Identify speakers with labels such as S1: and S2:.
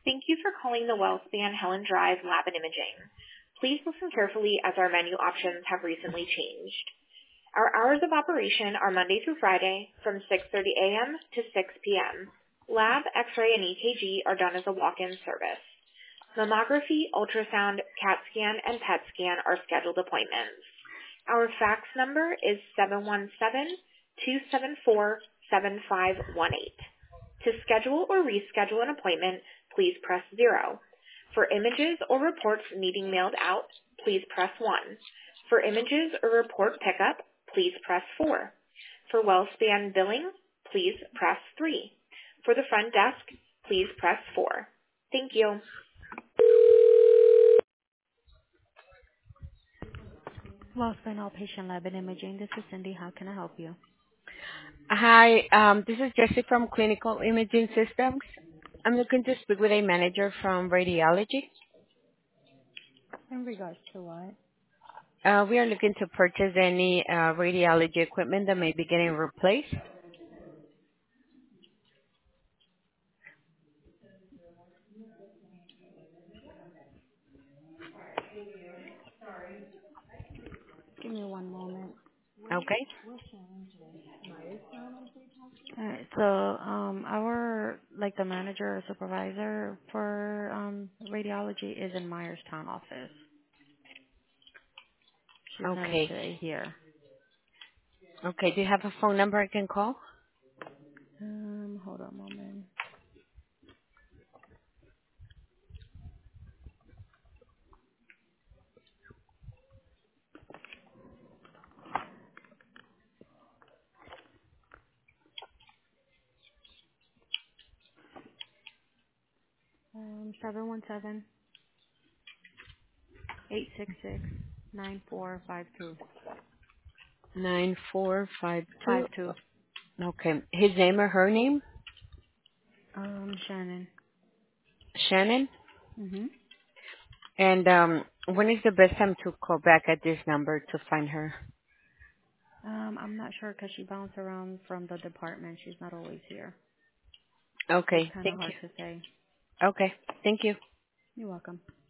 S1: Thank you for calling the WellSpan Helen Drive Lab and Imaging. Please listen carefully as our menu options have recently changed. Our hours of operation are Monday through Friday from 6:30 a.m. to 6 p.m. Lab, X-ray, and EKG are done as a walk-in service. Mammography, ultrasound, CAT scan, and PET scan are scheduled appointments. Our fax number is 717-274-7518. To schedule or reschedule an appointment, please press 0. For images or reports needing mailed out, please press 1. For images or report pickup, please press 4. For WellSpan billing, please press 3. For the front desk, please press 4. Thank you.
S2: WellSpan Outpatient Lab and Imaging. This is Cindy. How can I help you?
S3: Hi, this is Jessie from Clinical Imaging Systems. I'm looking to speak with a manager from radiology.
S2: In regards to what?
S3: We are looking to purchase any radiology equipment that may be getting replaced.
S2: Give me one moment.
S3: Okay.
S2: All right. So, the manager or supervisor for radiology is in Myerstown office. She's never
S3: Okay.
S2: today here.
S3: Okay. Do you have a phone number I can call?
S2: Hold on a moment. Um, 717-866-9452.
S3: 9452.
S2: 52.
S3: Okay. His name or her name?
S2: Shannon.
S3: Shannon.
S2: Mm-hmm.
S3: And when is the best time to call back at this number to find her?
S2: I'm not sure because she bounced around from the department. She's not always here. So it's
S3: Okay.
S2: kind of
S3: Thank
S2: hard
S3: you.
S2: to say.
S3: Okay. Thank you.
S2: You're welcome.